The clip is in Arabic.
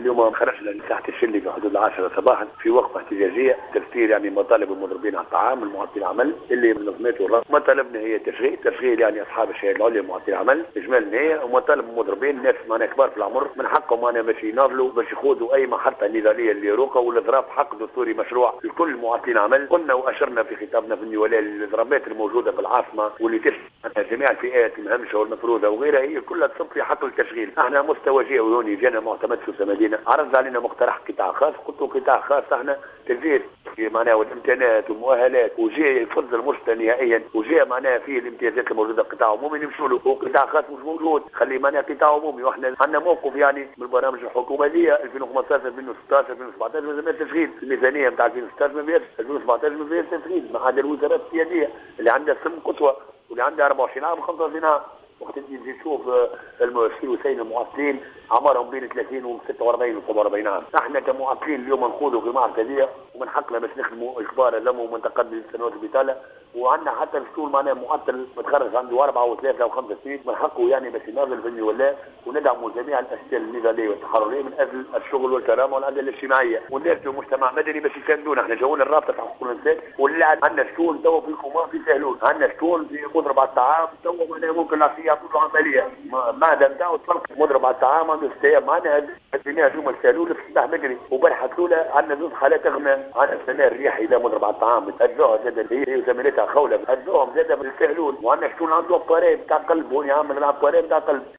اليوم خرجنا لساحة الشلي في حدود 10 صباحا في وقفة احتجاجية تفسير يعني مطالب المضربين على الطعام المعطلين العمل اللي منظمته الرابطة. مطالبنا هي تشغيل يعني أصحاب الشهادة العليا معطلين العمل إجمالا هي، ومطالب المضربين ناس معنا كبار في العمر من حقهم معنا باش يناضلوا باش يخوضوا أي محطة نضالية للروقة والإضراب حق دستوري مشروع لكل معطلين عمل. قلنا وأشرنا في خطابنا في النوالي الإضرابات الموجودة في العاصمة واللي تشمل جميع الفئات المهمشة والمفروضة وغيرها هي كلها تصب في حق التشغيل. احنا مستوى جهوي جانا معتمد في مدينة عرض علينا مقترح قطاع خاص، قلت له قطاع خاص احنا تلفيز معناها والامتيازات والمؤهلات وجاء يفضل المشتى نهائيا وجاء معناها فيه الامتيازات الموجوده قطاع عمومي نمشوا له، وقطاع خاص مش موجود خلي معناها قطاع عمومي. واحنا عندنا موقف يعني من برامج الحكومه دي 2015 2016 2017 لازم التشغيل الميزانيه نتاع 2016 ما فيهاش 2017 ما فيهاش تشغيل ما عدا الوزارات السياديه اللي عندها سم قصوى واللي عندها 24 عام 25 عام. وقت تجي تشوف الوسائل المعطلين اعمارهم بين 30 و 46 و 47 عام. احنا كمعطلين اليوم نخوضوا في معركه ومن حقنا باش نخدموا اخبار لهم ومنتقد سنوات البطاله، وعندنا حتى الشغل معناه معطل متخرج عنده 4 و3 و5 سنين من حقه يعني باش يناضل في الولاء، وندعموا جميع الاشكال النضاليه والتحرريه من اجل الشغل والكرامه والعداله الاجتماعيه والناس المجتمع المدني باش يساندونا. احنا جونا الرابطه تاع حقوق الانسان واللي عندنا شغل تو في الكومان في سهلون، عندنا شغل في مضرب على الطعام تو معناه ممكن العشيه يعملوا عمليه معدة نتاعو تفرق مضرب على الطعام عنده استيام معنا الدنيا هذوما السالول في الصباح بدري وبارحه الاولى عندنا زوج حالات اغمى عندنا السنه الرياحي اذا مضرب على الطعام تاجوها زاد هي وزميلتها خوله تاجوهم زاد بالسالول، وعندنا شكون عنده اباري بتاع قلب هون يعمل الاباري بتاع قلب.